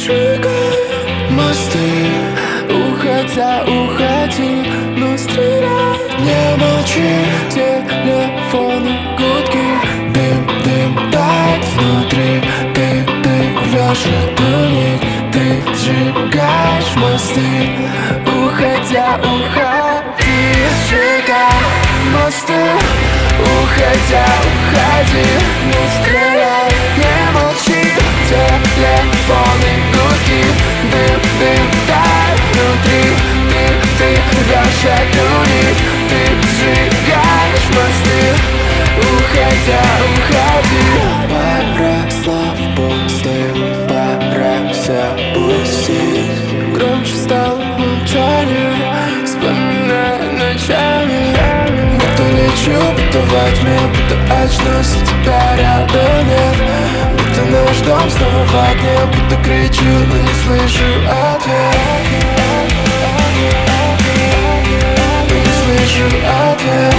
Сжигай мосты, уходя, уходи, но стреляй. Не молчи, телефоны гудки. Дым, дым тает внутри. Ты рвешь эту нить. Ты сжигаешь мосты, уходя, уходи. Сжигай мосты, уходя, уходи, не стреляй. Не молчи, телефоны гудки. Дым, дым тает внутри. Ты рвешь эту нить. Ты сжигаешь мосты, уходя, уходи. Пора слов пустым, пора все пустить. Громче стало молчание, вспоминая ночами. Будто лечу, будто во тьме, будто очнусь, и тебя рядом нет. Будто наш дом снова в огне, будто кричу, но не слышу ответ. Но не слышу ответ.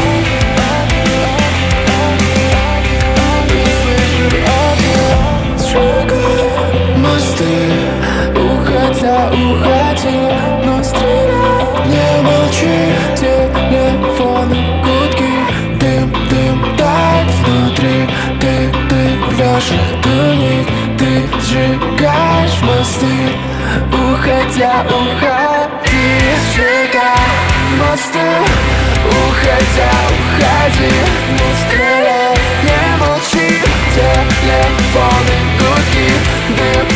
Но не слышу ответ. Сжигай мосты, уходя, уходи, но стреляй. Не молчи, телефоны гудки. Дым, дым тает внутри. Ты рвешь эту нить. Ты сжигаешь мосты, уходя, уходи. Сжигай мосты, уходя, уходи, не стреляй. Не молчи, телефоны гудки. Дым,